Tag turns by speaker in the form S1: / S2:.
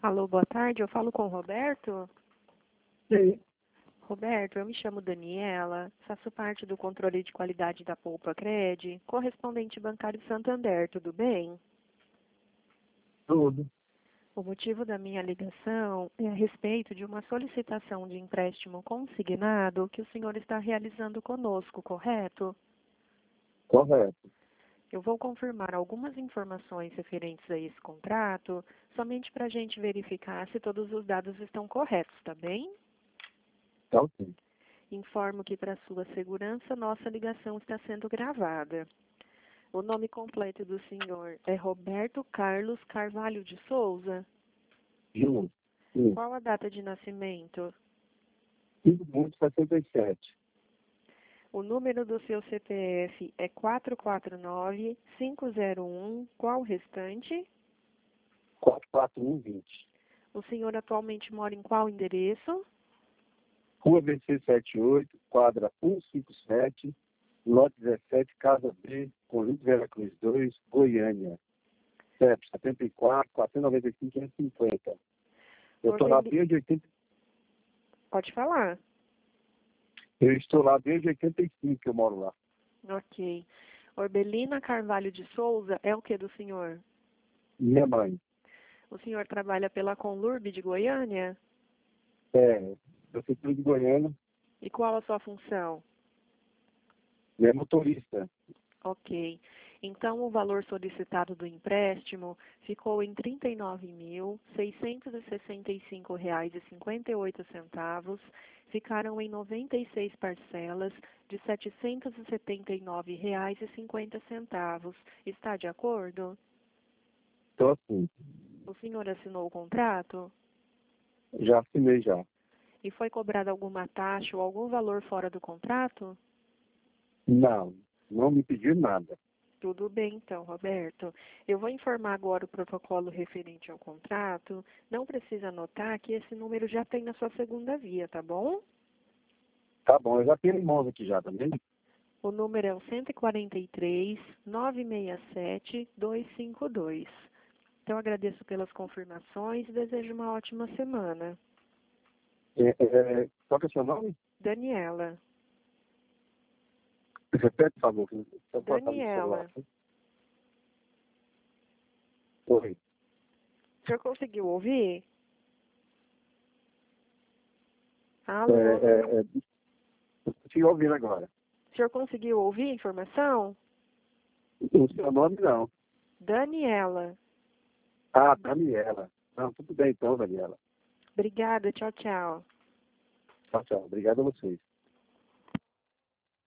S1: Alô, boa tarde. Eu falo com o Roberto?
S2: Sim.
S1: Roberto, eu me chamo Daniela, faço parte do controle de qualidade da Poupa Cred, correspondente bancário Santander, tudo bem?
S2: Tudo.
S1: O motivo da minha ligação é a respeito de uma solicitação de empréstimo consignado que o senhor está realizando conosco, correto?
S2: Correto.
S1: Eu vou confirmar algumas informações referentes a esse contrato, somente para a gente verificar se todos os dados estão corretos, tá bem?
S2: Tá ok.
S1: Informo que, para sua segurança, nossa ligação está sendo gravada. O nome completo do senhor é Roberto Carlos Carvalho de Souza.
S2: Júnior. Sim.
S1: Qual a data de nascimento?
S2: 5.67.
S1: O número do seu CPF é 449-501. Qual o restante?
S2: 44120.
S1: O senhor atualmente mora em qual endereço?
S2: Rua BC 78, quadra 157, lote 17, Casa B, Conjunto Veracruz 2, Goiânia. CEP 74, 495, 550. Eu estou lá desde 80.
S1: Pode falar.
S2: Eu estou lá desde 85 que eu moro lá.
S1: Ok. Orbelina Carvalho de Souza é o que do senhor?
S2: Minha mãe.
S1: O senhor trabalha pela Conlurb de Goiânia?
S2: Prefeitura de Goiânia,
S1: E qual a sua função?
S2: minha motorista.
S1: Ok. Então, o valor solicitado do empréstimo ficou em R$ 39.665,58. Ficaram em 96 parcelas de R$ 779,50. Está de acordo?
S2: Então, assim,
S1: O senhor assinou o contrato?
S2: já assinei já.
S1: E foi cobrada alguma taxa ou algum valor fora do contrato?
S2: Não, não me pediu nada.
S1: Tudo bem, então, Roberto. Eu vou informar agora o protocolo referente ao contrato. Não precisa anotar que esse número já tem na sua segunda via, tá bom?
S2: Tá bom, eu já tenho irmãos aqui já também.
S1: O número é o 143-967-252. Então, agradeço pelas confirmações e desejo uma ótima semana.
S2: Qual que é o seu nome?
S1: Daniela.
S2: Repete, por favor. Só pra fazer o celular.
S1: Daniela.
S2: Oi.
S1: O senhor conseguiu ouvir?
S2: É,
S1: Alô?
S2: Estou ouvindo agora.
S1: O senhor conseguiu ouvir a informação?
S2: O seu nome não.
S1: Daniela.
S2: Ah, Daniela. Não, tudo bem então, Daniela.
S1: Obrigada. Tchau, tchau.
S2: Tchau, tchau. Obrigado a vocês.